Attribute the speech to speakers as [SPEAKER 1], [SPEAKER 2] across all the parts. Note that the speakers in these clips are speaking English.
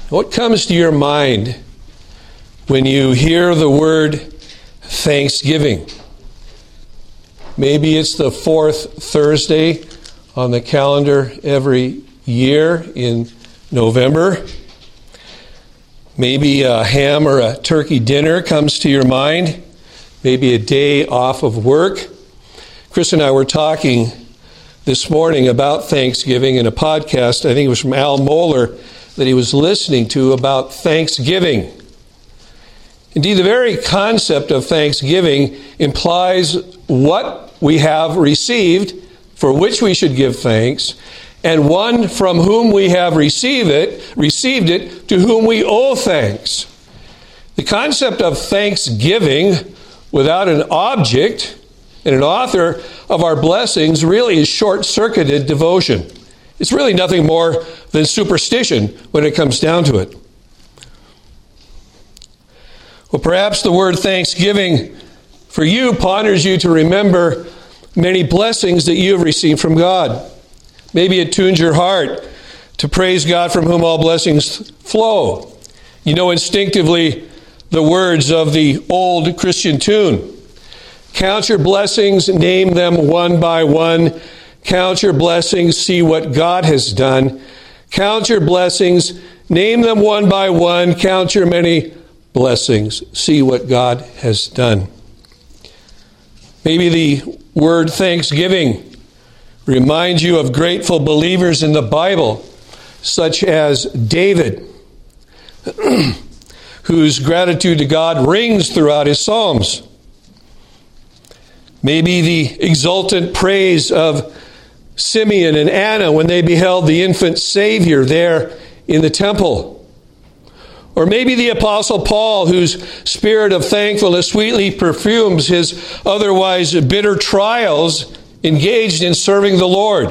[SPEAKER 1] What comes to your mind when you hear the word Thanksgiving? Maybe it's the fourth Thursday on the calendar every year in November. Maybe a ham or a turkey dinner comes to your mind. Maybe a day off of work. Chris and I were talking this morning about Thanksgiving in a podcast, I think it was from Al Mohler, that he was listening to about Thanksgiving. Indeed, the very concept of Thanksgiving implies what we have received, for which we should give thanks, and one from whom we have received it, to whom we owe thanks. The concept of thanksgiving without an object and an author of our blessings really is short-circuited devotion. It's really nothing more than superstition when it comes down to it. Well, perhaps the word thanksgiving for you ponders you to remember many blessings that you have received from God. Maybe it tunes your heart to praise God from whom all blessings flow. You know instinctively the words of the old Christian tune. Count your blessings, name them one by one. Count your blessings, see what God has done. Count your blessings, name them one by one. Count your many blessings, see what God has done. Maybe the word thanksgiving reminds you of grateful believers in the Bible, such as David, whose gratitude to God rings throughout his Psalms. Maybe the exultant praise of Simeon and Anna when they beheld the infant Savior there in the temple. Or maybe the Apostle Paul, whose spirit of thankfulness sweetly perfumes his otherwise bitter trials engaged in serving the Lord.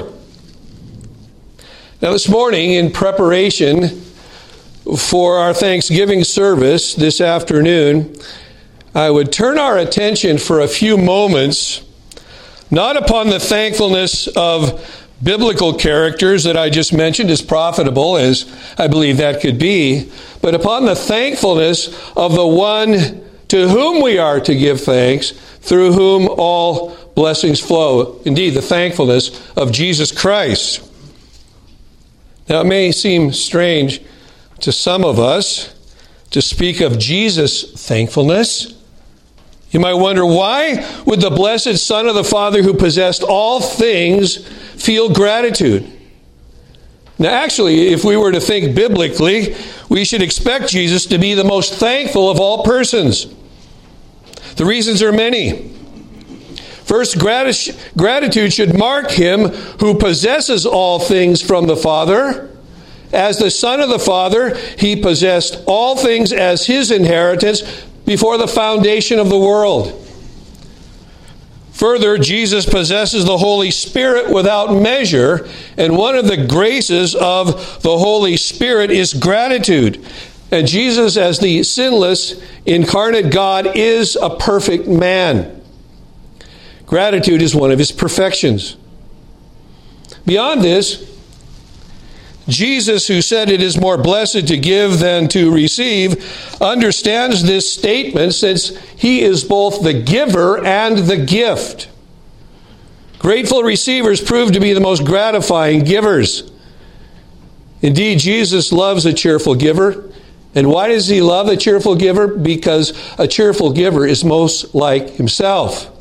[SPEAKER 1] Now this morning, in preparation for our Thanksgiving service this afternoon, I would turn our attention for a few moments, not upon the thankfulness of biblical characters that I just mentioned, as profitable as I believe that could be, but upon the thankfulness of the one to whom we are to give thanks, through whom all blessings flow. Indeed, the thankfulness of Jesus Christ. Now, it may seem strange to some of us to speak of Jesus' thankfulness. You might wonder, why would the blessed Son of the Father who possessed all things feel gratitude? Now, actually, if we were to think biblically, we should expect Jesus to be the most thankful of all persons. The reasons are many. First, gratitude should mark him who possesses all things from the Father. As the Son of the Father, he possessed all things as his inheritance before the foundation of the world. Further, Jesus possesses the Holy Spirit without measure, and one of the graces of the Holy Spirit is gratitude. And Jesus, as the sinless, incarnate God, is a perfect man. Gratitude is one of his perfections. Beyond this, Jesus, who said it is more blessed to give than to receive, understands this statement since he is both the giver and the gift. Grateful receivers prove to be the most gratifying givers. Indeed, Jesus loves a cheerful giver. And why does he love a cheerful giver? Because a cheerful giver is most like himself.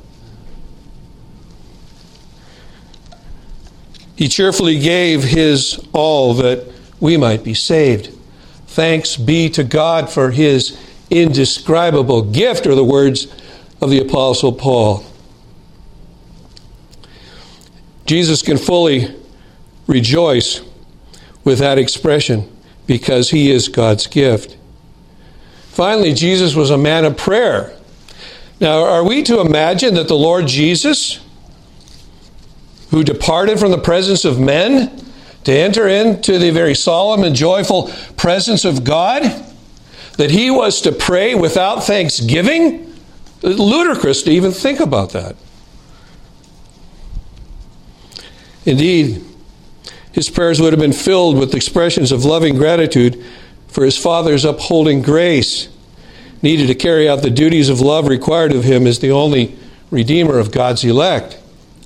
[SPEAKER 1] He cheerfully gave his all that we might be saved. Thanks be to God for his indescribable gift, are the words of the Apostle Paul. Jesus can fully rejoice with that expression because he is God's gift. Finally, Jesus was a man of prayer. Now, are we to imagine that the Lord Jesus, who departed from the presence of men to enter into the very solemn and joyful presence of God, that he was to pray without thanksgiving? It's ludicrous to even think about that. Indeed, his prayers would have been filled with expressions of loving gratitude for his Father's upholding grace, needed to carry out the duties of love required of him as the only Redeemer of God's elect.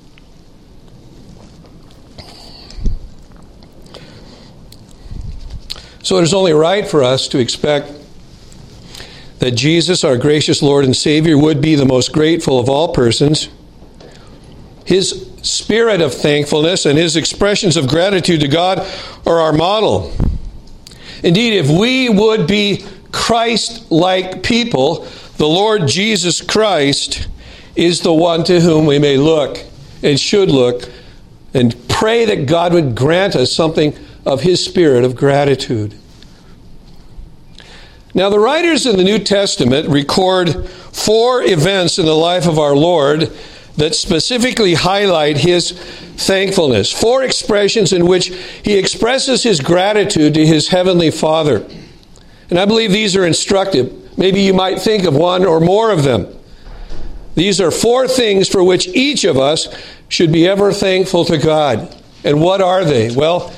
[SPEAKER 1] So it is only right for us to expect that Jesus, our gracious Lord and Savior, would be the most grateful of all persons. His spirit of thankfulness and his expressions of gratitude to God are our model. Indeed, if we would be Christ-like people, the Lord Jesus Christ is the one to whom we may look and should look and pray that God would grant us something of his spirit of gratitude. Now, the writers in the New Testament record 4 events in the life of our Lord that specifically highlight his thankfulness. 4 expressions in which he expresses his gratitude to his heavenly Father. And I believe these are instructive. Maybe you might think of one or more of them. These are 4 things for which each of us should be ever thankful to God. And what are they? Well,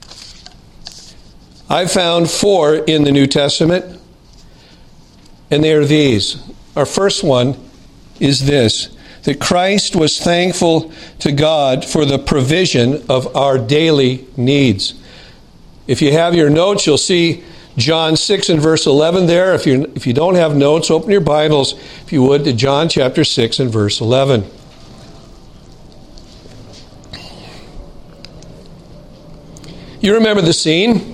[SPEAKER 1] I've found 4 in the New Testament, and they are these. Our first one is this, that Christ was thankful to God for the provision of our daily needs. If you have your notes, you'll see John 6 and verse 11 there. If you don't have notes, open your Bibles, if you would, to John chapter 6 and verse 11. You remember the scene?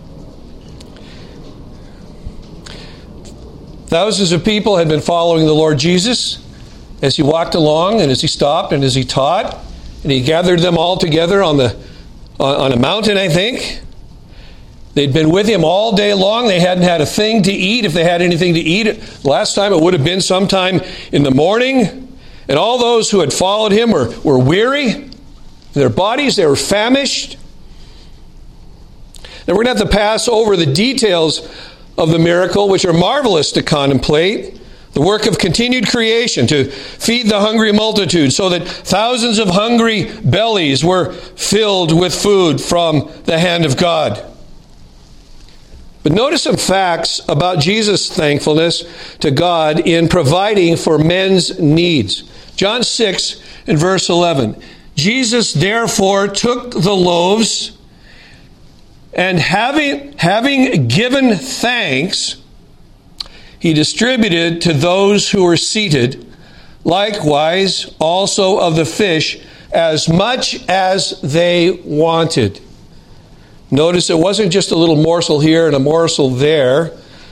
[SPEAKER 1] Thousands of people had been following the Lord Jesus as he walked along and as he stopped and as he taught. And he gathered them all together on a mountain, I think. They'd been with him all day long. They hadn't had a thing to eat. If they had anything to eat, last time it would have been sometime in the morning. And all those who had followed him were weary in their bodies. They were famished. Now we're going to have to pass over the details of the miracle, which are marvelous to contemplate. The work of continued creation to feed the hungry multitude so that thousands of hungry bellies were filled with food from the hand of God. But notice some facts about Jesus' thankfulness to God in providing for men's needs. John 6 and verse 11. Jesus therefore took the loaves, and having given thanks, he distributed to those who were seated, likewise also of the fish, as much as they wanted. Notice it wasn't just a little morsel here and a morsel there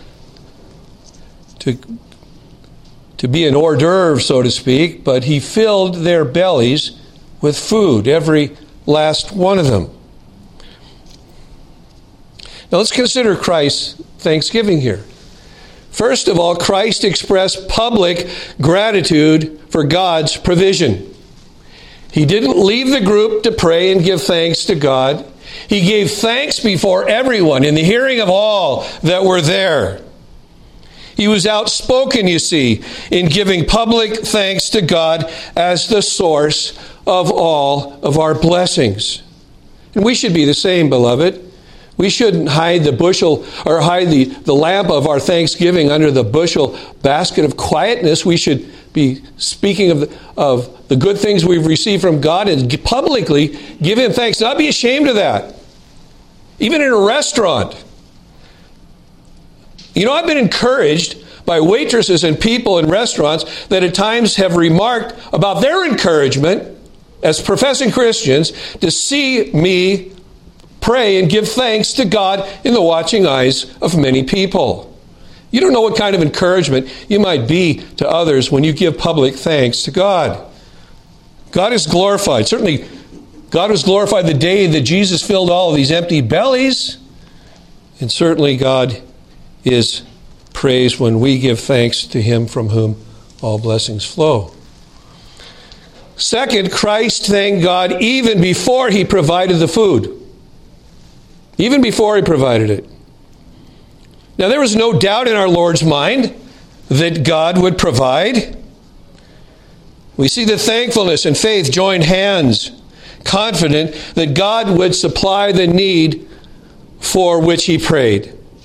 [SPEAKER 1] to be an hors d'oeuvre, so to speak, but he filled their bellies with food, every last one of them. Now let's consider Christ's thanksgiving here. First of all, Christ expressed public gratitude for God's provision. He didn't leave the group to pray and give thanks to God. He gave thanks before everyone, in the hearing of all that were there. He was outspoken, you see, in giving public thanks to God as the source of all of our blessings. And we should be the same, beloved. We shouldn't hide the bushel or hide the lamp of our thanksgiving under the bushel basket of quietness. We should be speaking of the good things we've received from God and publicly give him thanks. Not be ashamed of that. Even in a restaurant. You know, I've been encouraged by waitresses and people in restaurants that at times have remarked about their encouragement as professing Christians to see me pray and give thanks to God in the watching eyes of many people. You don't know what kind of encouragement you might be to others when you give public thanks to God. God is glorified. Certainly, God was glorified the day that Jesus filled all of these empty bellies. And certainly God is praised when we give thanks to him from whom all blessings flow. Second, Christ thanked God even before he provided the food. Even before he provided it. Now, there was no doubt in our Lord's mind that God would provide. We see that thankfulness and faith joined hands, confident that God would supply the need for which he prayed.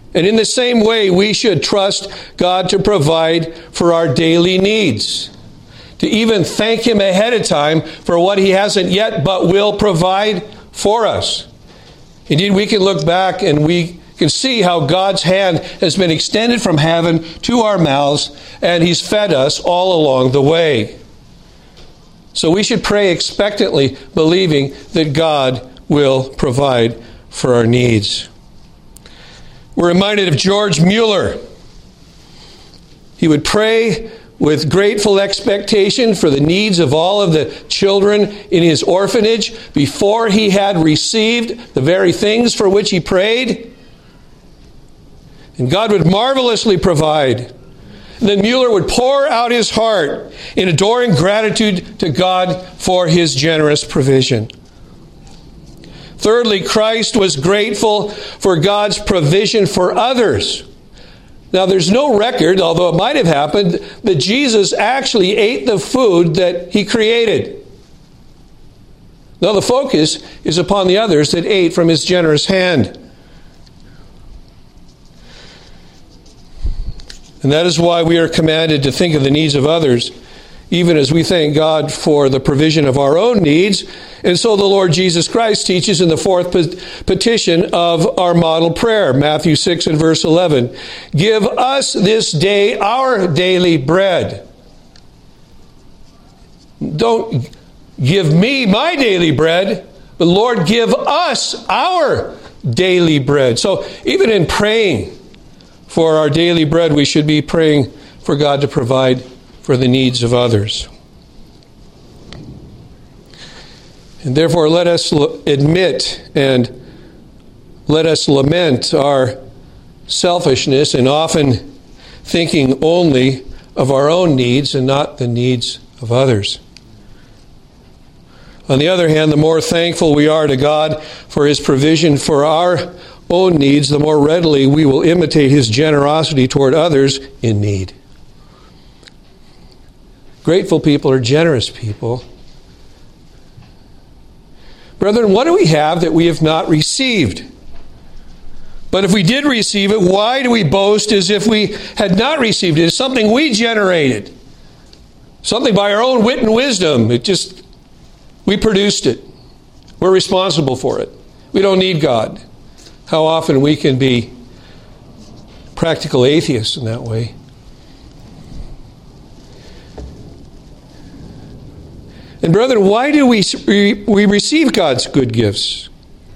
[SPEAKER 1] And in the same way, we should trust God to provide for our daily needs, to even thank Him ahead of time for what He hasn't yet but will provide for us. Indeed, we can look back and we can see how God's hand has been extended from heaven to our mouths, and He's fed us all along the way. So we should pray expectantly, believing that God will provide for our needs. We're reminded of George Mueller. He would pray with grateful expectation for the needs of all of the children in his orphanage before he had received the very things for which he prayed. And God would marvelously provide. And then Mueller would pour out his heart in adoring gratitude to God for His generous provision. Thirdly, Christ was grateful for God's provision for others. Now, there's no record, although it might have happened, that Jesus actually ate the food that He created. Now, the focus is upon the others that ate from His generous hand. And that is why we are commanded to think of the needs of others, even as we thank God for the provision of our own needs. And so the Lord Jesus Christ teaches in the fourth petition of our model prayer, Matthew 6 and verse 11, "Give us this day our daily bread." Don't give me my daily bread, but Lord, give us our daily bread. So even in praying for our daily bread, we should be praying for God to provide for the needs of others. And therefore, let us admit and let us lament our selfishness and often thinking only of our own needs and not the needs of others. On the other hand, the more thankful we are to God for His provision for our own needs, the more readily we will imitate His generosity toward others in need. Grateful people are generous people. Brethren, what do we have that we have not received? But if we did receive it, why do we boast as if we had not received it? It's something we generated. Something by our own wit and wisdom. We produced it. We're responsible for it. We don't need God. How often we can be practical atheists in that way. And brethren, why do we receive God's good gifts?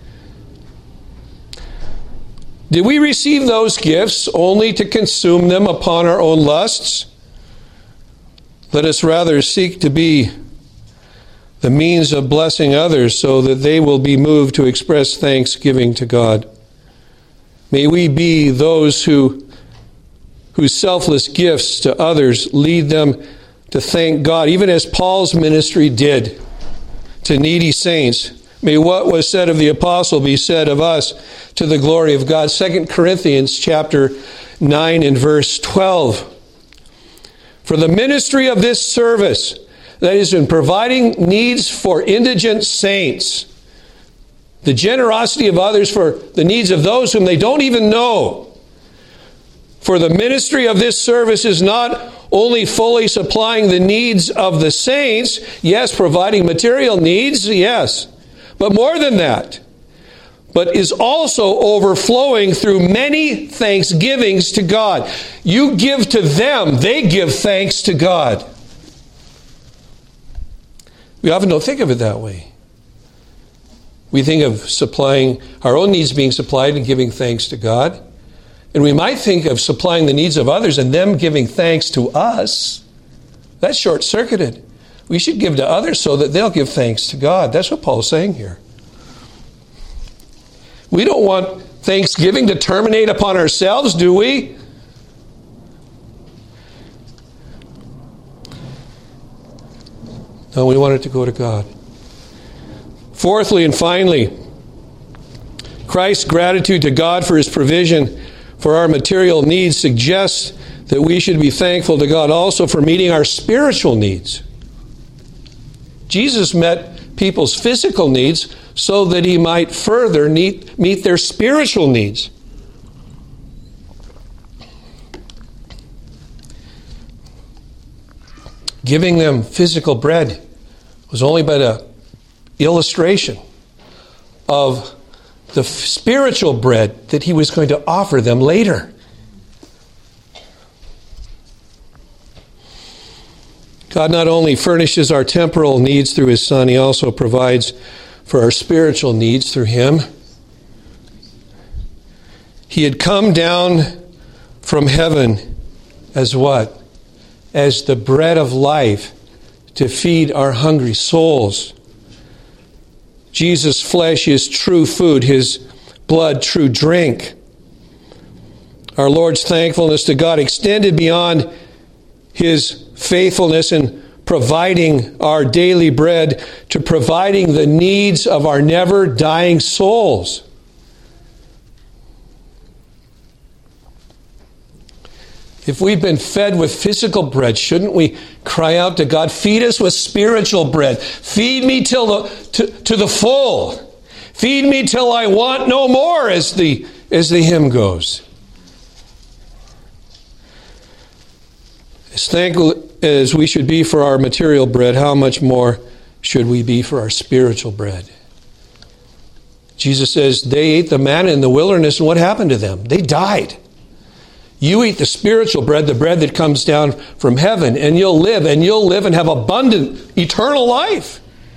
[SPEAKER 1] Did we receive those gifts only to consume them upon our own lusts? Let us rather seek to be the means of blessing others so that they will be moved to express thanksgiving to God. May we be those whose selfless gifts to others lead them to thank God, even as Paul's ministry did to needy saints. May what was said of the apostle be said of us to the glory of God. 2 Corinthians chapter 9 and verse 12. For the ministry of this service, that is, in providing needs for indigent saints, the generosity of others for the needs of those whom they don't even know. For the ministry of this service is not only fully supplying the needs of the saints, yes, providing material needs, yes, but more than that, but is also overflowing through many thanksgivings to God. You give to them, they give thanks to God. We often don't think of it that way. We think of supplying our own needs being supplied and giving thanks to God. And we might think of supplying the needs of others and them giving thanks to us. That's short-circuited. We should give to others so that they'll give thanks to God. That's what Paul's saying here. We don't want thanksgiving to terminate upon ourselves, do we? No, we want it to go to God. Fourthly and finally, Christ's gratitude to God for His provision for our material needs suggests that we should be thankful to God also for meeting our spiritual needs. Jesus met people's physical needs so that He might further meet their spiritual needs. Giving them physical bread was only but an illustration of the spiritual bread that he was going to offer them later. God not only furnishes our temporal needs through his Son, he also provides for our spiritual needs through him. He had come down from heaven as what? As the bread of life to feed our hungry souls. Jesus' flesh is true food, his blood true drink. Our Lord's thankfulness to God extended beyond his faithfulness in providing our daily bread to providing the needs of our never dying souls. If we've been fed with physical bread, shouldn't we cry out to God, feed us with spiritual bread. Feed me to the full. Feed me till I want no more, as the hymn goes. As thankful as we should be for our material bread, how much more should we be for our spiritual bread? Jesus says they ate the manna in the wilderness, and what happened to them? They died. You eat the spiritual bread, the bread that comes down from heaven, and you'll live and have abundant, eternal life.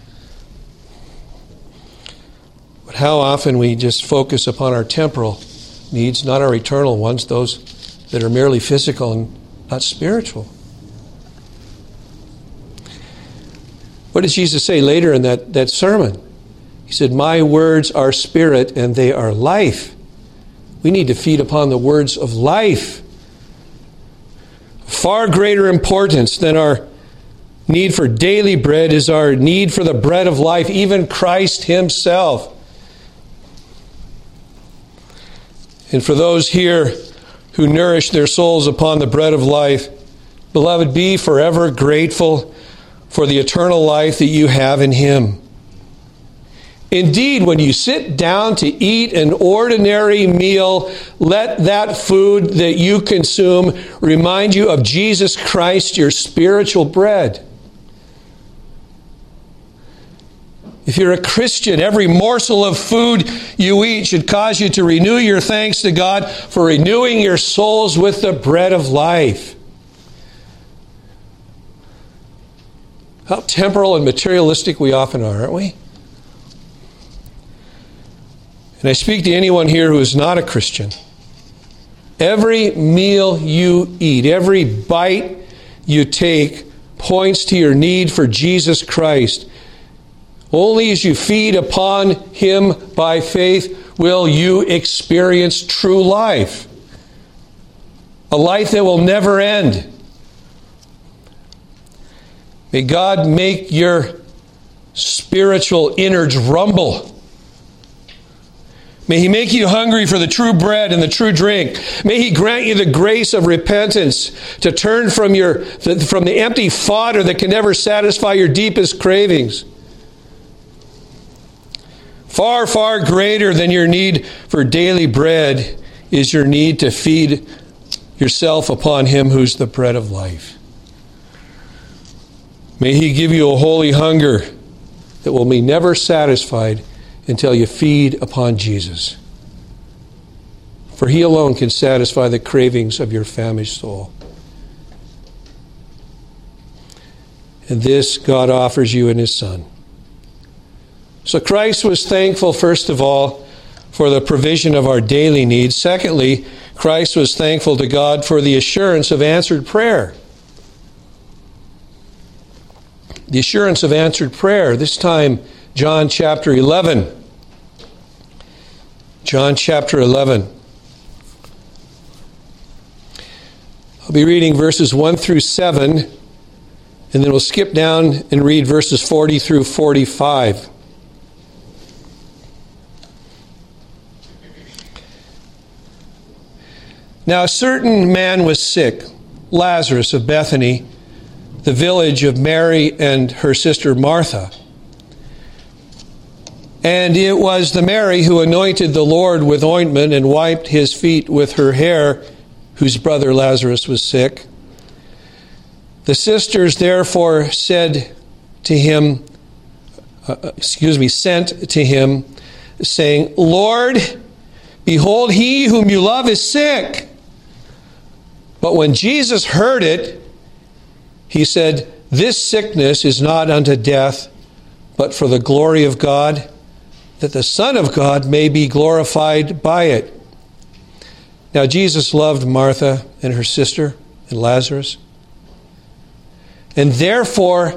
[SPEAKER 1] But how often we just focus upon our temporal needs, not our eternal ones, those that are merely physical and not spiritual. What did Jesus say later in that sermon? He said, my words are spirit and they are life. We need to feed upon the words of life. Far greater importance than our need for daily bread is our need for the bread of life, even Christ himself. And for those here who nourish their souls upon the bread of life, beloved, be forever grateful for the eternal life that you have in him. Indeed, when you sit down to eat an ordinary meal, let that food that you consume remind you of Jesus Christ, your spiritual bread. If you're a Christian, every morsel of food you eat should cause you to renew your thanks to God for renewing your souls with the bread of life. How temporal and materialistic we often are, aren't we? And I speak to anyone here who is not a Christian. Every meal you eat, every bite you take points to your need for Jesus Christ. Only as you feed upon him by faith will you experience true life. A life that will never end. May God make your spiritual innards rumble. May he make you hungry for the true bread and the true drink. May he grant you the grace of repentance to turn from the empty fodder that can never satisfy your deepest cravings. Far, far greater than your need for daily bread is your need to feed yourself upon him who's the bread of life. May he give you a holy hunger that will be never satisfied until you feed upon Jesus. For he alone can satisfy the cravings of your famished soul. And this God offers you in his Son. So Christ was thankful, first of all, for the provision of our daily needs. Secondly, Christ was thankful to God for the assurance of answered prayer. The assurance of answered prayer. This time, John chapter 11. John chapter 11. I'll be reading verses 1 through 7, and then we'll skip down and read verses 40 through 45. Now a certain man was sick, Lazarus of Bethany, the village of Mary and her sister Martha. And it was the Mary who anointed the Lord with ointment and wiped his feet with her hair, whose brother Lazarus was sick. The sisters therefore sent to him, saying, Lord, behold, he whom you love is sick. But when Jesus heard it, he said, This sickness is not unto death, but for the glory of God, that the Son of God may be glorified by it. Now Jesus loved Martha and her sister and Lazarus. And therefore,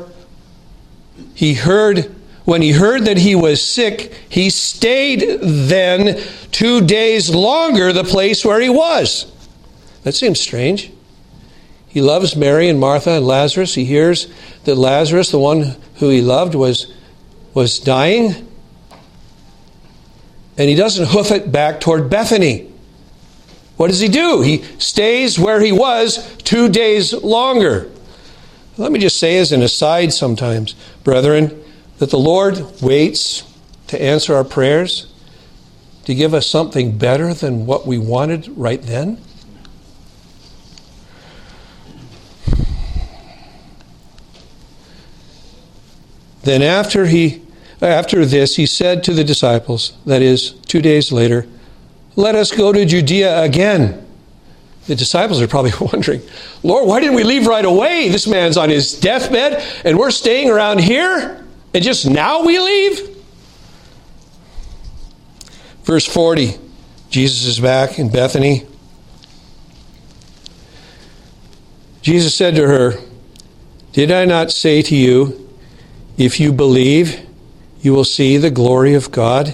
[SPEAKER 1] when he heard that he was sick, he stayed then 2 days longer the place where he was. That seems strange. He loves Mary and Martha and Lazarus. He hears that Lazarus, the one who he loved, was dying. And he doesn't hoof it back toward Bethany. What does he do? He stays where he was 2 days longer. Let me just say as an aside sometimes, brethren, that the Lord waits to answer our prayers, to give us something better than what we wanted right then. Then after this, he said to the disciples, that is, 2 days later, Let us go to Judea again. The disciples are probably wondering, Lord, why didn't we leave right away? This man's on his deathbed, and we're staying around here, and just now we leave? Verse 40, Jesus is back in Bethany. Jesus said to her, Did I not say to you, if you believe, you will see the glory of God?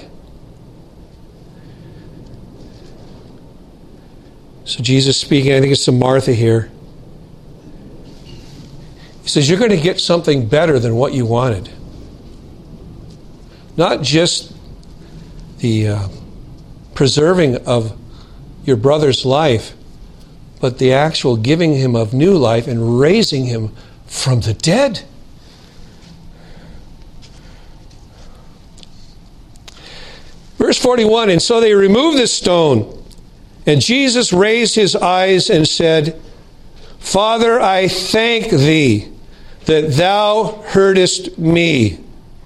[SPEAKER 1] So Jesus speaking, I think it's to Martha here. He says, you're going to get something better than what you wanted. Not just the preserving of your brother's life, but the actual giving him of new life and raising him from the dead. Verse 41, and so they removed the stone. And Jesus raised his eyes and said, Father, I thank thee that thou heardest me.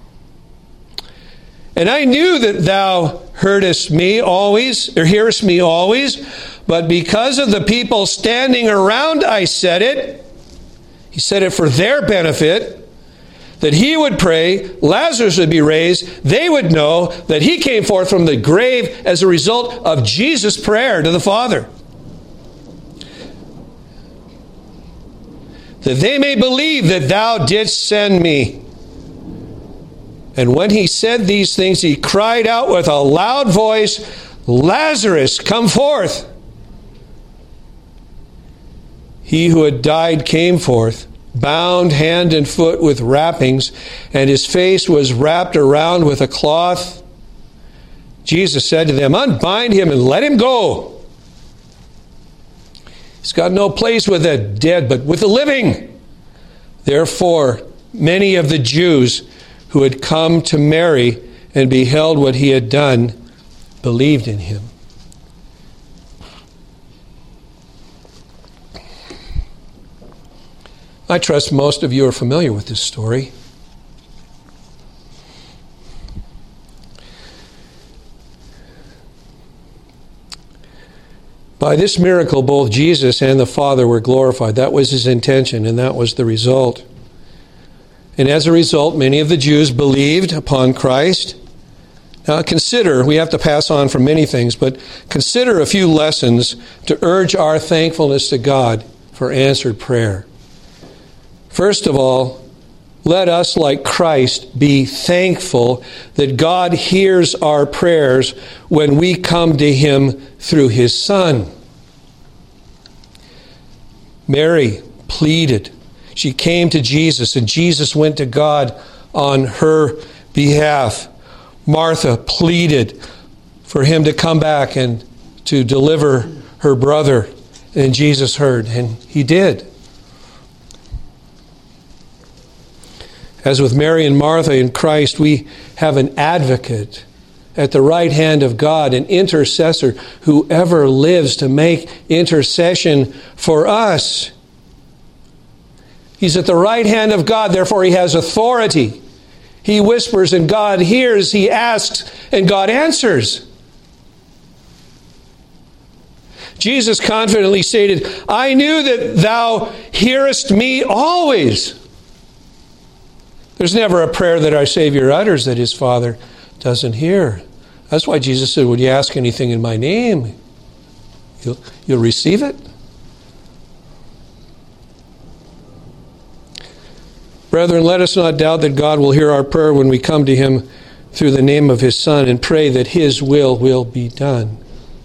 [SPEAKER 1] And I knew that thou heardest me always, or hearest me always, but because of the people standing around, I said it. He said it for their benefit, that he would pray, Lazarus would be raised, they would know that he came forth from the grave as a result of Jesus' prayer to the Father. That they may believe that thou didst send me. And when he said these things, he cried out with a loud voice, Lazarus, come forth. He who had died came forth, bound hand and foot with wrappings, and his face was wrapped around with a cloth. Jesus said to them, Unbind him and let him go. He's got no place with the dead, but with the living. Therefore, many of the Jews who had come to Mary and beheld what he had done believed in him. I trust most of you are familiar with this story. By this miracle, both Jesus and the Father were glorified. That was his intention, and that was the result. And as a result, many of the Jews believed upon Christ. Now consider, we have to pass on from many things, but consider a few lessons to urge our thankfulness to God for answered prayer. First of all, let us, like Christ, be thankful that God hears our prayers when we come to him through his Son. Mary pleaded. She came to Jesus, and Jesus went to God on her behalf. Martha pleaded for him to come back and to deliver her brother, and Jesus heard, and he did. As with Mary and Martha in Christ, we have an advocate at the right hand of God, an intercessor who ever lives to make intercession for us. He's at the right hand of God, therefore he has authority. He whispers and God hears. He asks and God answers. Jesus confidently stated, I knew that thou hearest me always. There's never a prayer that our Savior utters that his Father doesn't hear. That's why Jesus said, would you ask anything in my name? You'll receive it. Brethren, let us not doubt that God will hear our prayer when we come to him through the name of his Son and pray that his will be done.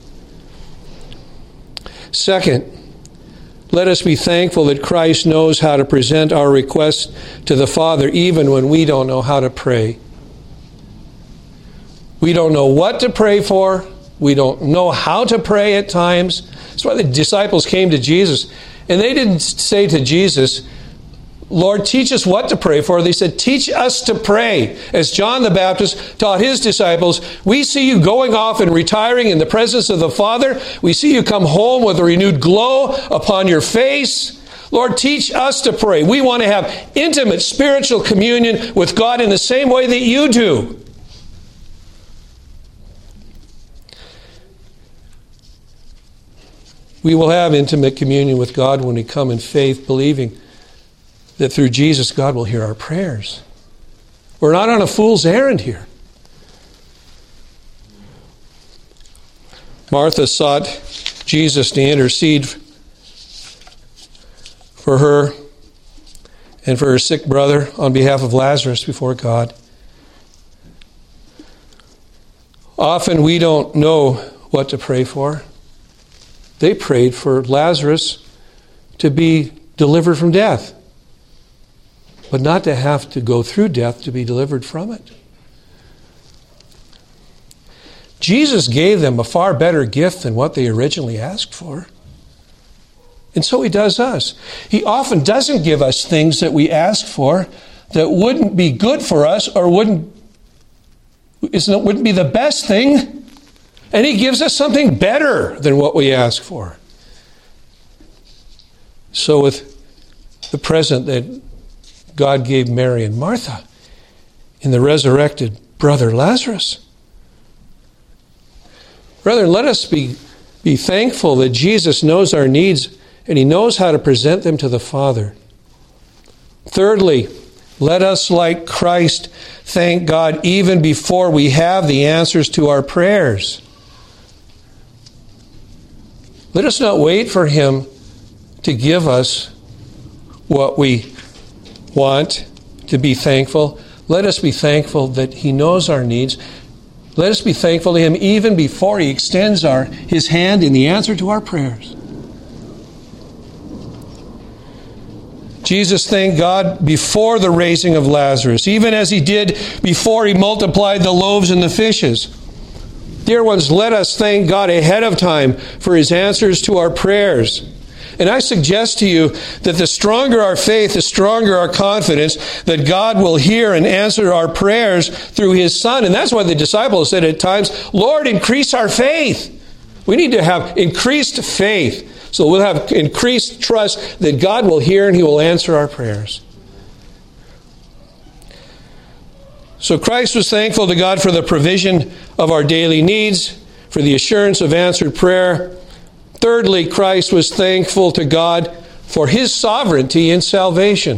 [SPEAKER 1] Second, let us be thankful that Christ knows how to present our requests to the Father even when we don't know how to pray. We don't know what to pray for. We don't know how to pray at times. That's why the disciples came to Jesus. And they didn't say to Jesus, Lord, teach us what to pray for. They said, teach us to pray. As John the Baptist taught his disciples, we see you going off and retiring in the presence of the Father. We see you come home with a renewed glow upon your face. Lord, teach us to pray. We want to have intimate spiritual communion with God in the same way that you do. We will have intimate communion with God when we come in faith, believing that through Jesus, God will hear our prayers. We're not on a fool's errand here. Martha sought Jesus to intercede for her and for her sick brother on behalf of Lazarus before God. Often we don't know what to pray for. They prayed for Lazarus to be delivered from death, but not to have to go through death to be delivered from it. Jesus gave them a far better gift than what they originally asked for. And so he does us. He often doesn't give us things that we ask for that wouldn't be good for us or wouldn't be the best thing. And he gives us something better than what we ask for. So with the present that God gave Mary and Martha in the resurrected brother Lazarus. Brethren, let us be thankful that Jesus knows our needs and he knows how to present them to the Father. Thirdly, let us, like Christ, thank God even before we have the answers to our prayers. Let us not wait for him to give us what we want to be thankful. Let us be thankful that he knows our needs. Let us be thankful to him even before he extends his hand in the answer to our prayers. Jesus thanked God before the raising of Lazarus, even as he did before he multiplied the loaves and the fishes. Dear ones, let us thank God ahead of time for his answers to our prayers. And I suggest to you that the stronger our faith, the stronger our confidence that God will hear and answer our prayers through his Son. And that's why the disciples said at times, Lord, increase our faith. We need to have increased faith. So we'll have increased trust that God will hear and he will answer our prayers. So Christ was thankful to God for the provision of our daily needs, for the assurance of answered prayer. Thirdly, Christ was thankful to God for his sovereignty in salvation.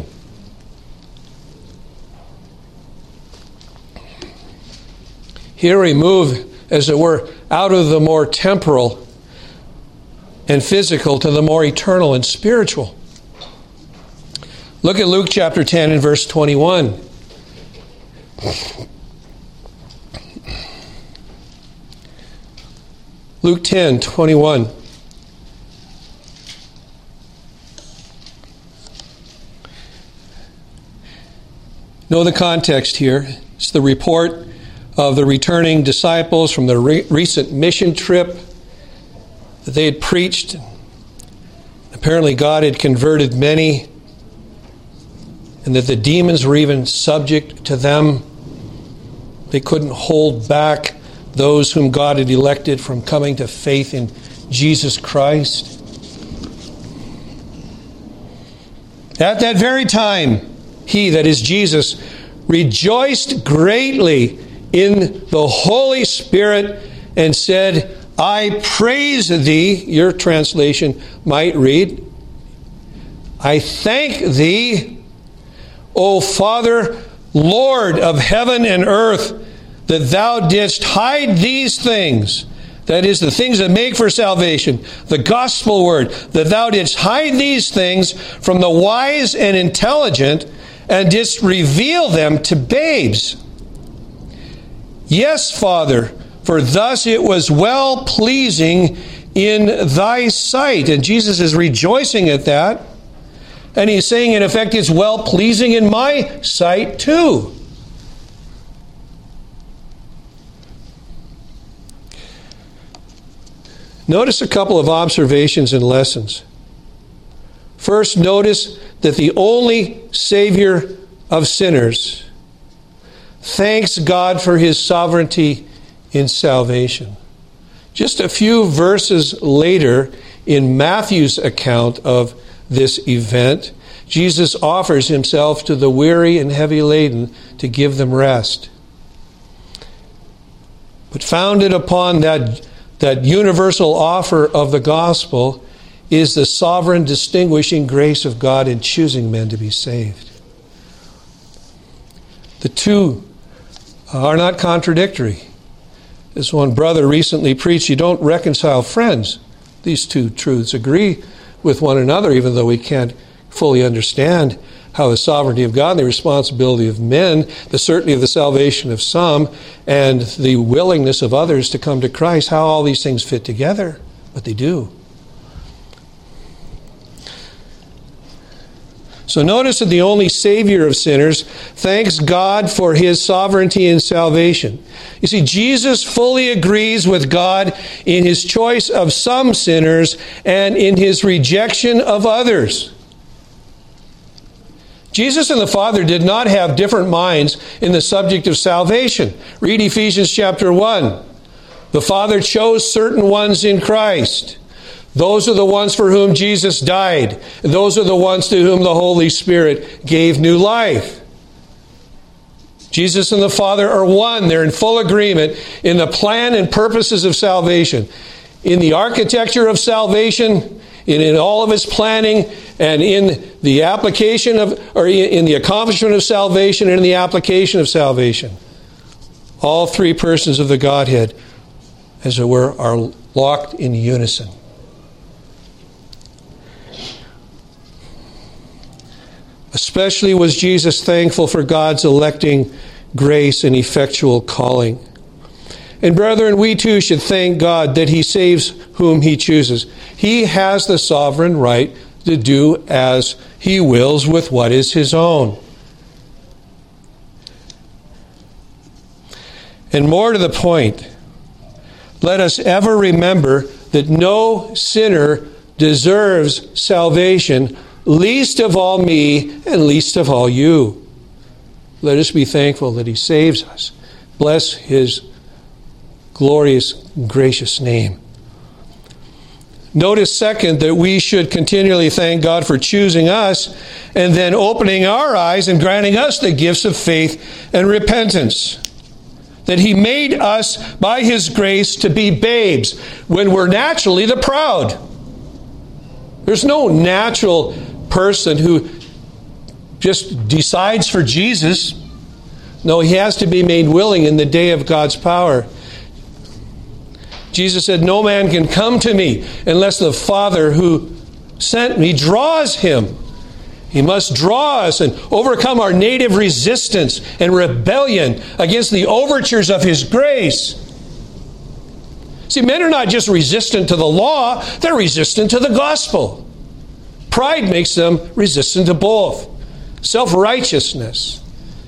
[SPEAKER 1] Here we move, as it were, out of the more temporal and physical to the more eternal and spiritual. Look at Luke chapter 10 and verse 21. Luke 10, 21. Know the context here. It's the report of the returning disciples from the recent mission trip that they had preached. Apparently God had converted many, and that the demons were even subject to them. They couldn't hold back those whom God had elected from coming to faith in Jesus Christ. At that very time, he, that is Jesus, rejoiced greatly in the Holy Spirit and said, I praise thee. Your translation might read, I thank thee, O Father, Lord of heaven and earth, that thou didst hide these things, that is, the things that make for salvation, the gospel word, that thou didst hide these things from the wise and intelligent, and didst reveal them to babes. Yes, Father, for thus it was well-pleasing in thy sight. And Jesus is rejoicing at that. And he's saying, in effect, it's well-pleasing in my sight too. Notice a couple of observations and lessons. First, notice that the only Savior of sinners thanks God for his sovereignty in salvation. Just a few verses later, in Matthew's account of this event, Jesus offers himself to the weary and heavy laden to give them rest. But founded upon that universal offer of the gospel is the sovereign distinguishing grace of God in choosing men to be saved. The two are not contradictory. As one brother recently preached, you don't reconcile friends. These two truths agree with one another, even though we can't fully understand how the sovereignty of God and the responsibility of men, the certainty of the salvation of some, and the willingness of others to come to Christ, how all these things fit together. But they do. So notice that the only Savior of sinners thanks God for his sovereignty in salvation. You see, Jesus fully agrees with God in his choice of some sinners and in his rejection of others. Jesus and the Father did not have different minds in the subject of salvation. Read Ephesians chapter 1. The Father chose certain ones in Christ. Those are the ones for whom Jesus died. Those are the ones to whom the Holy Spirit gave new life. Jesus and the Father are one. They're in full agreement in the plan and purposes of salvation. In the architecture of salvation, in all of its planning, and in the application of, or in the accomplishment of salvation and in the application of salvation. All three persons of the Godhead, as it were, are locked in unison. Especially was Jesus thankful for God's electing grace and effectual calling. And brethren, we too should thank God that he saves whom he chooses. He has the sovereign right to do as he wills with what is his own. And more to the point, let us ever remember that no sinner deserves salvation, least of all me and least of all you. Let us be thankful that he saves us. Bless his glorious, gracious name. Notice, second, that we should continually thank God for choosing us and then opening our eyes and granting us the gifts of faith and repentance. That he made us, by his grace, to be babes when we're naturally the proud. There's no natural person who just decides for Jesus. No, he has to be made willing in the day of God's power. Jesus said, no man can come to me unless the Father who sent me draws him. He must draw us and overcome our native resistance and rebellion against the overtures of his grace. See, men are not just resistant to the law, they're resistant to the gospel. Pride makes them resistant to both. Self-righteousness.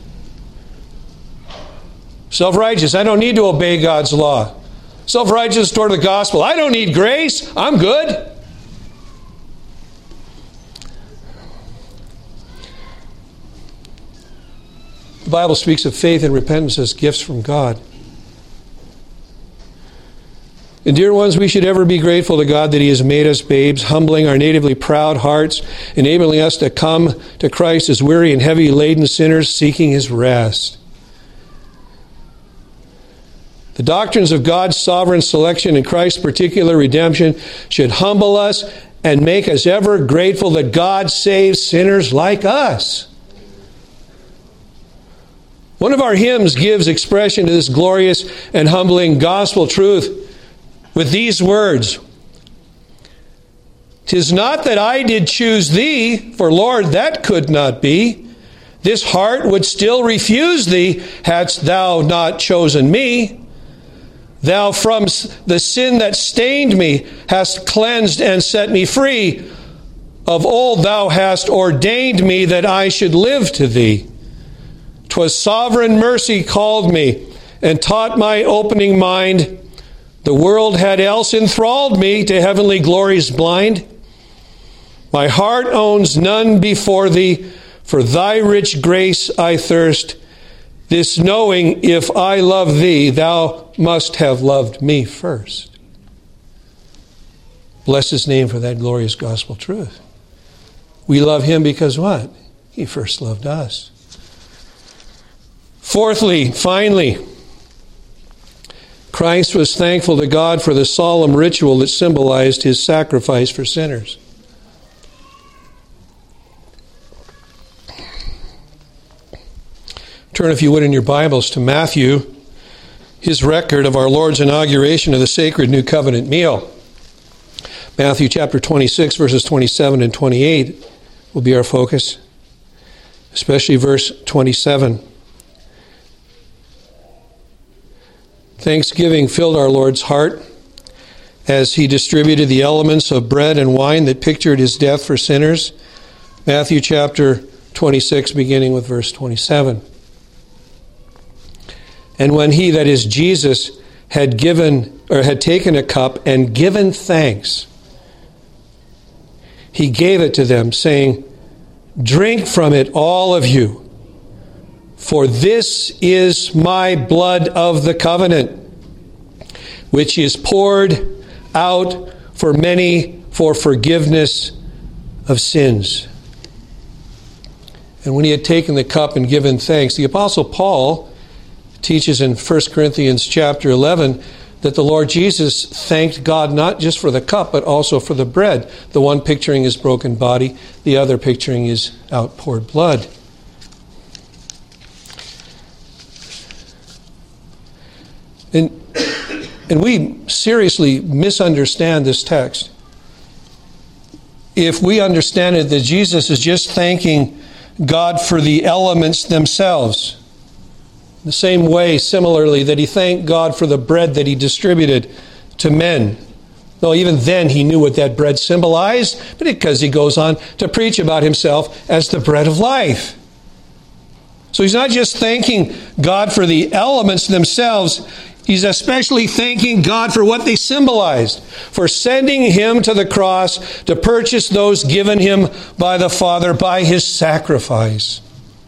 [SPEAKER 1] Self-righteous, I don't need to obey God's law. Self-righteous toward the gospel, I don't need grace, I'm good. The Bible speaks of faith and repentance as gifts from God. And dear ones, we should ever be grateful to God that He has made us babes, humbling our natively proud hearts, enabling us to come to Christ as weary and heavy laden sinners seeking His rest. The doctrines of God's sovereign selection and Christ's particular redemption should humble us and make us ever grateful that God saves sinners like us. One of our hymns gives expression to this glorious and humbling gospel truth with these words: "'Tis not that I did choose thee, for Lord, that could not be. This heart would still refuse thee, hadst thou not chosen me. Thou from the sin that stained me hast cleansed and set me free. Of old thou hast ordained me that I should live to thee. 'Twas sovereign mercy called me and taught my opening mind. The world had else enthralled me to heavenly glories blind. My heart owns none before thee, for thy rich grace I thirst. This knowing, if I love thee, thou must have loved me first." Bless His name for that glorious gospel truth. We love Him because what? He first loved us. Fourthly, finally, Christ was thankful to God for the solemn ritual that symbolized His sacrifice for sinners. Turn, if you would, in your Bibles to Matthew, his record of our Lord's inauguration of the sacred New Covenant meal. Matthew chapter 26, verses 27 and 28 will be our focus, especially verse 27. Thanksgiving filled our Lord's heart as He distributed the elements of bread and wine that pictured His death for sinners. Matthew chapter 26, beginning with verse 27. "And when He, that is Jesus, had taken a cup and given thanks, He gave it to them, saying, 'Drink from it, all of you. For this is my blood of the covenant, which is poured out for many for forgiveness of sins.'" And when He had taken the cup and given thanks, the Apostle Paul teaches in 1 Corinthians chapter 11 that the Lord Jesus thanked God not just for the cup, but also for the bread, the one picturing His broken body, the other picturing His outpoured blood. And we seriously misunderstand this text if we understand it that Jesus is just thanking God for the elements themselves. The same way, similarly, that He thanked God for the bread that He distributed to men. Though even then He knew what that bread symbolized, but because He goes on to preach about Himself as the bread of life. So He's not just thanking God for the elements themselves, He's especially thanking God for what they symbolized, for sending Him to the cross to purchase those given Him by the Father by His sacrifice.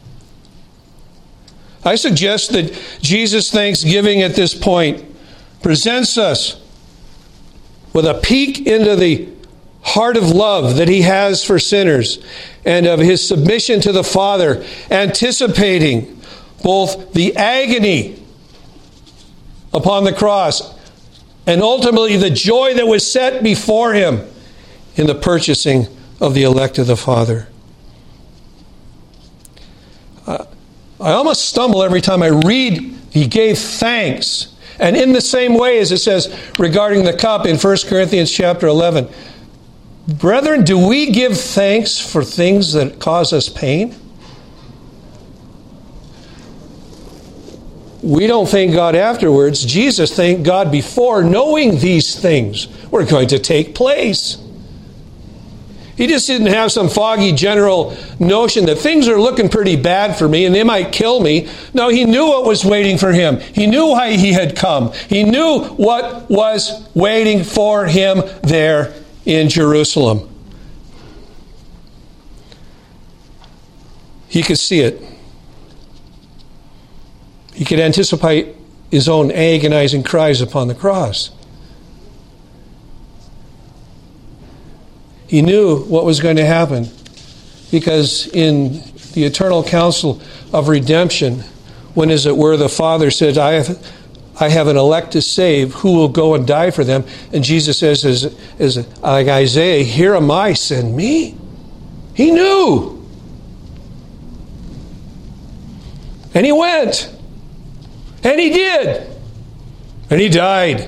[SPEAKER 1] I suggest that Jesus' thanksgiving at this point presents us with a peek into the heart of love that He has for sinners and of His submission to the Father, anticipating both the agony upon the cross and ultimately the joy that was set before Him in the purchasing of the elect of the Father. I almost stumble every time I read He gave thanks. And in the same way as it says regarding the cup in 1 Corinthians chapter 11, brethren, do we give thanks for things that cause us pain? We don't thank God afterwards. Jesus thanked God before, knowing these things were going to take place. He just didn't have some foggy general notion that things are looking pretty bad for me and they might kill me. No, He knew what was waiting for Him. He knew why He had come. He knew what was waiting for Him there in Jerusalem. He could see it. He could anticipate His own agonizing cries upon the cross. He knew what was going to happen, because in the eternal counsel of redemption, when, as it were, the Father says, I have an elect to save, who will go and die for them? And Jesus says, as like Isaiah, here am I, send me. He knew. And he went. And he did. And he died.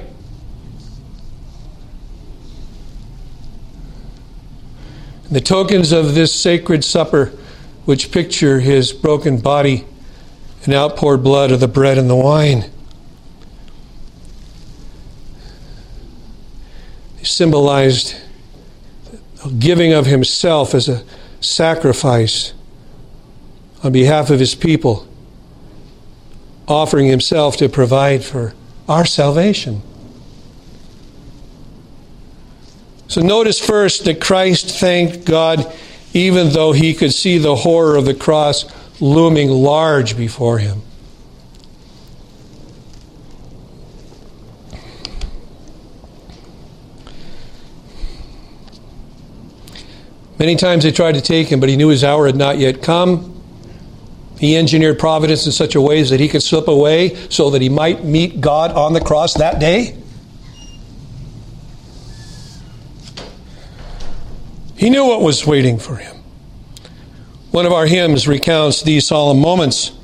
[SPEAKER 1] The tokens of this sacred supper, which picture his broken body and outpoured blood, of the bread and the wine. He symbolized the giving of himself as a sacrifice on behalf of his people, offering himself to provide for our salvation. So notice first that Christ thanked God even though he could see the horror of the cross looming large before him. Many times they tried to take him, but he knew his hour had not yet come. He engineered providence in such a way that he could slip away so that he might meet God on the cross that day. He knew what was waiting for him. One of our hymns recounts these solemn moments.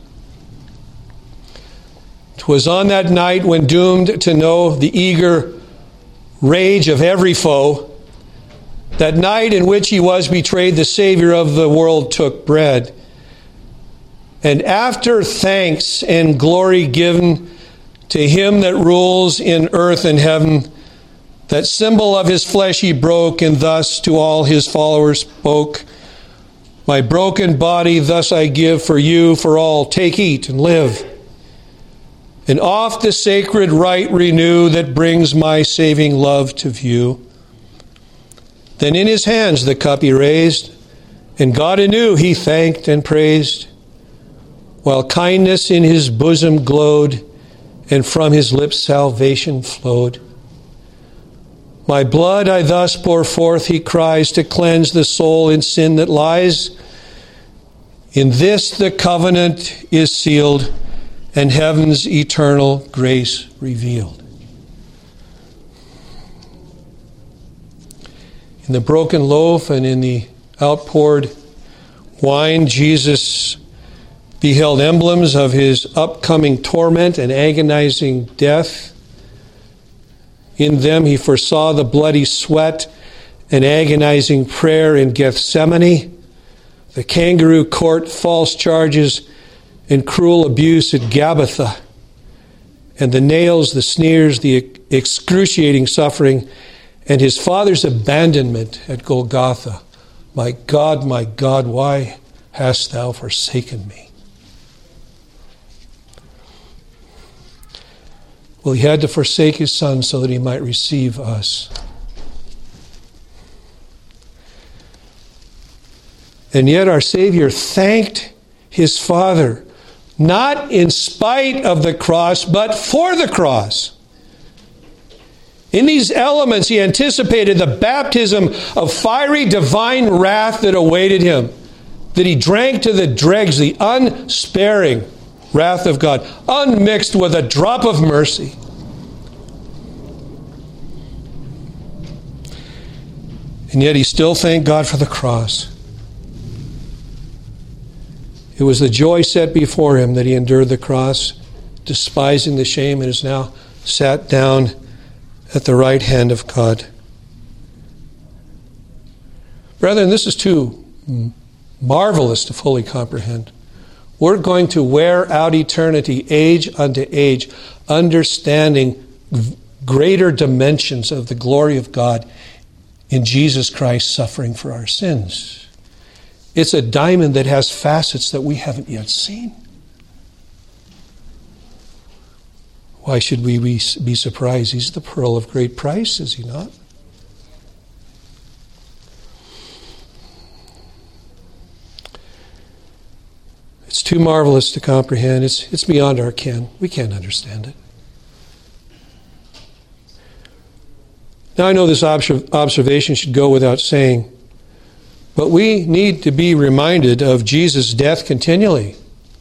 [SPEAKER 1] 'Twas on that night when doomed to know the eager rage of every foe, that night in which he was betrayed, the Savior of the world took bread. And after thanks and glory given to him that rules in earth and heaven, that symbol of his flesh he broke, and thus to all his followers spoke, my broken body thus I give for you, for all. Take, eat, and live. And oft the sacred rite renew that brings my saving love to view. Then in his hands the cup he raised, and God anew he thanked and praised, while kindness in his bosom glowed, and from his lips salvation flowed. My blood I thus pour forth, he cries, to cleanse the soul in sin that lies. In this the covenant is sealed, and heaven's eternal grace revealed. In the broken loaf and in the outpoured wine, Jesus beheld emblems of his upcoming torment and agonizing death. In them he foresaw the bloody sweat and agonizing prayer in Gethsemane, the kangaroo court, false charges, and cruel abuse at Gabbatha, and the nails, the sneers, the excruciating suffering, and his Father's abandonment at Golgotha. My God, why hast thou forsaken me? Well, he had to forsake his Son so that he might receive us. And yet our Savior thanked his Father, not in spite of the cross, but for the cross. In these elements, he anticipated the baptism of fiery divine wrath that awaited him, that he drank to the dregs, the unsparing wrath of God, unmixed with a drop of mercy. And yet he still thanked God for the cross. It was the joy set before him that he endured the cross, despising the shame, and is now sat down at the right hand of God. Brethren, this is too marvelous to fully comprehend. We're going to wear out eternity, age unto age, understanding greater dimensions of the glory of God in Jesus Christ suffering for our sins. It's a diamond that has facets that we haven't yet seen. Why should we be surprised? He's the pearl of great price, is he not? It's too marvelous to comprehend. It's beyond our ken. We can't understand it. Now I know this observation should go without saying, but we need to be reminded of Jesus' death continually.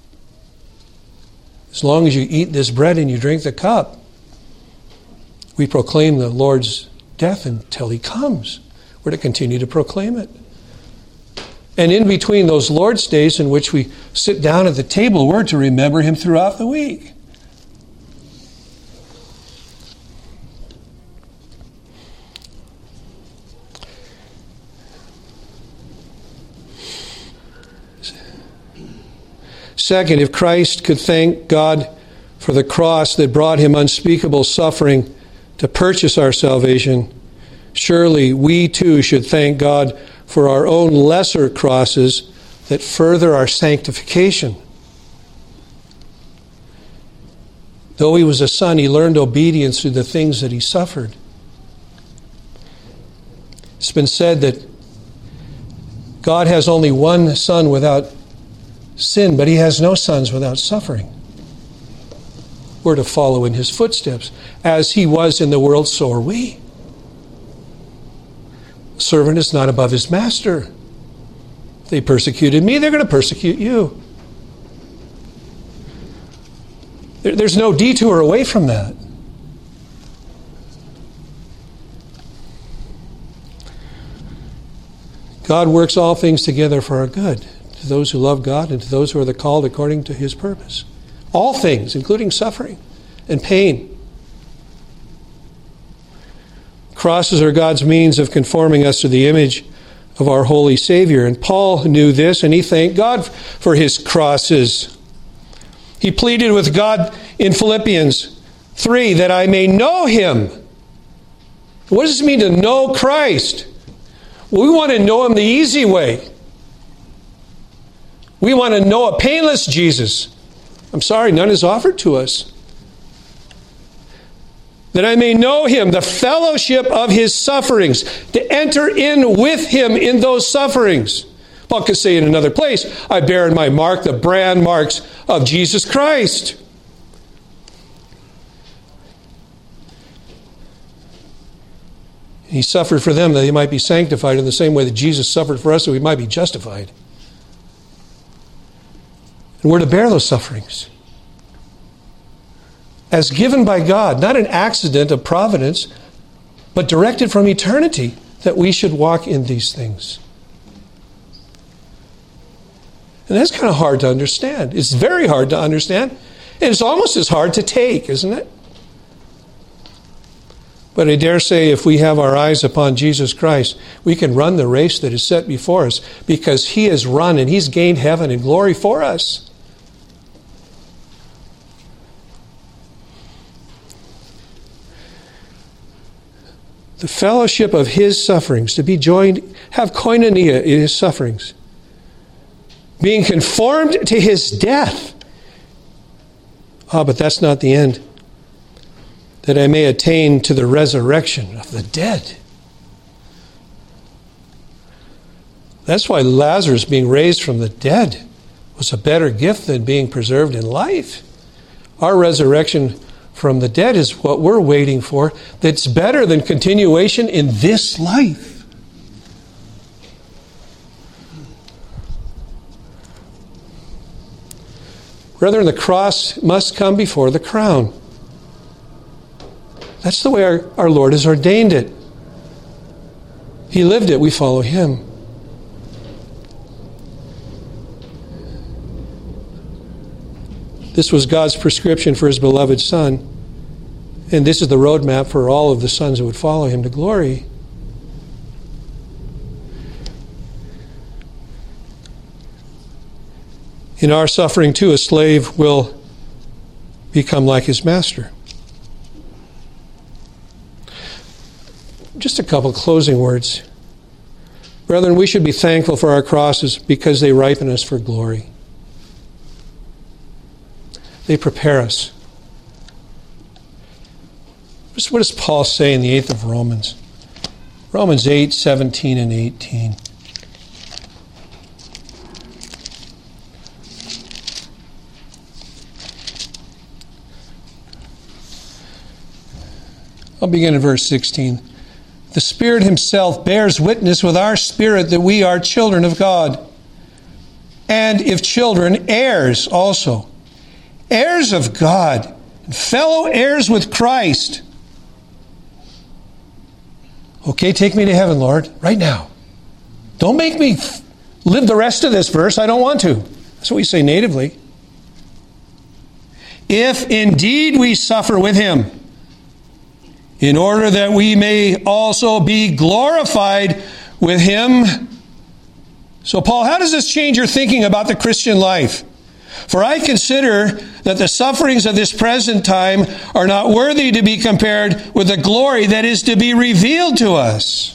[SPEAKER 1] As long as you eat this bread and you drink the cup, we proclaim the Lord's death until He comes. We're to continue to proclaim it. And in between those Lord's days in which we sit down at the table, we're to remember Him throughout the week. Second, if Christ could thank God for the cross that brought Him unspeakable suffering to purchase our salvation, surely we too should thank God for our own lesser crosses that further our sanctification. Though He was a son, He learned obedience through the things that He suffered. It's been said that God has only one son without sin, but He has no sons without suffering. We're to follow in His footsteps. As He was in the world, so are we. A servant is not above his master. If they persecuted me, they're going to persecute you. There's no detour away from that. God works all things together for our good, to those who love God and to those who are the called according to His purpose. All things, including suffering and pain. Crosses are God's means of conforming us to the image of our holy Savior. And Paul knew this, and he thanked God for his crosses. He pleaded with God in Philippians 3 that I may know Him. What does it mean to know Christ? Well, we want to know Him the easy way. We want to know a painless Jesus. I'm sorry, none is offered to us. That I may know Him, the fellowship of His sufferings, to enter in with Him in those sufferings. Paul could say in another place, I bear in my mark the brand marks of Jesus Christ. He suffered for them that they might be sanctified in the same way that Jesus suffered for us so we might be justified. And we're to bear those sufferings as given by God, not an accident of providence, but directed from eternity, that we should walk in these things. And that's kind of hard to understand. It's very hard to understand. And it's almost as hard to take, isn't it? But I dare say if we have our eyes upon Jesus Christ, we can run the race that is set before us because He has run and He's gained heaven and glory for us. The fellowship of His sufferings, to be joined, have koinonia in His sufferings. Being conformed to His death. But that's not the end. That I may attain to the resurrection of the dead. That's why Lazarus being raised from the dead was a better gift than being preserved in life. Our resurrection from the dead is what we're waiting for. That's better than continuation in this life. Brethren, the cross must come before the crown. That's the way our Lord has ordained it. He lived it, we follow Him. This was God's prescription for His beloved Son. And this is the roadmap for all of the sons that would follow Him to glory. In our suffering too, a slave will become like his master. Just a couple closing words. Brethren, we should be thankful for our crosses because they ripen us for glory. They prepare us. What does Paul say in the 8th of Romans? Romans 8, 17 and 18. I'll begin in verse 16. The Spirit himself bears witness with our spirit that we are children of God. And if children, heirs also. Heirs of God, and fellow heirs with Christ. Okay, take me to heaven, Lord, right now. Don't make me live the rest of this verse. I don't want to. That's what we say natively. If indeed we suffer with him, in order that we may also be glorified with him. So, Paul, how does this change your thinking about the Christian life? For I consider that the sufferings of this present time are not worthy to be compared with the glory that is to be revealed to us.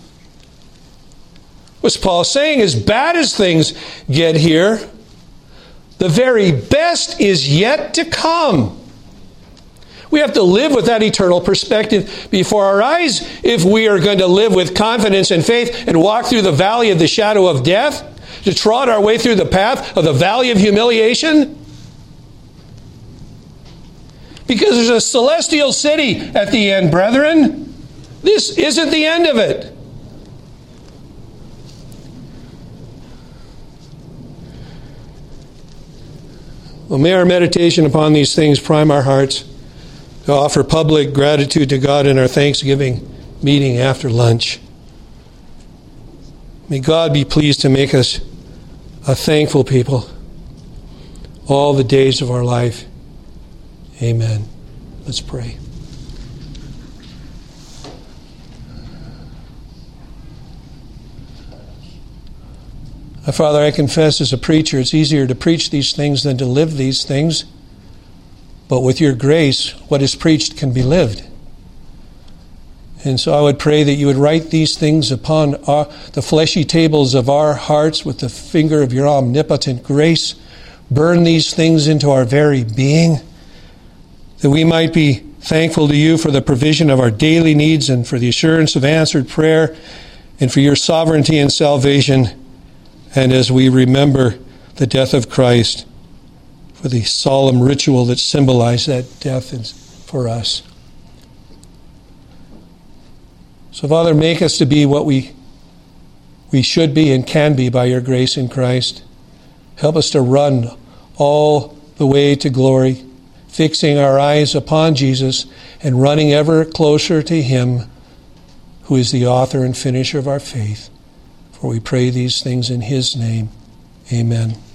[SPEAKER 1] What's Paul saying? As bad as things get here, the very best is yet to come. We have to live with that eternal perspective before our eyes if we are going to live with confidence and faith and walk through the valley of the shadow of death, to trot our way through the path of the valley of humiliation. Because there's a celestial city at the end, brethren. This isn't the end of it. Well, may our meditation upon these things prime our hearts to offer public gratitude to God in our Thanksgiving meeting after lunch. May God be pleased to make us a thankful people all the days of our life. Amen. Let's pray. Father, I confess as a preacher, it's easier to preach these things than to live these things. But with your grace, what is preached can be lived. And so I would pray that you would write these things upon the fleshy tables of our hearts with the finger of your omnipotent grace. Burn these things into our very being, that we might be thankful to you for the provision of our daily needs and for the assurance of answered prayer and for your sovereignty and salvation. And as we remember the death of Christ, for the solemn ritual that symbolized that death for us. So, Father, make us to be what we should be and can be by your grace in Christ. Help us to run all the way to glory, fixing our eyes upon Jesus and running ever closer to him who is the author and finisher of our faith. For we pray these things in his name. Amen.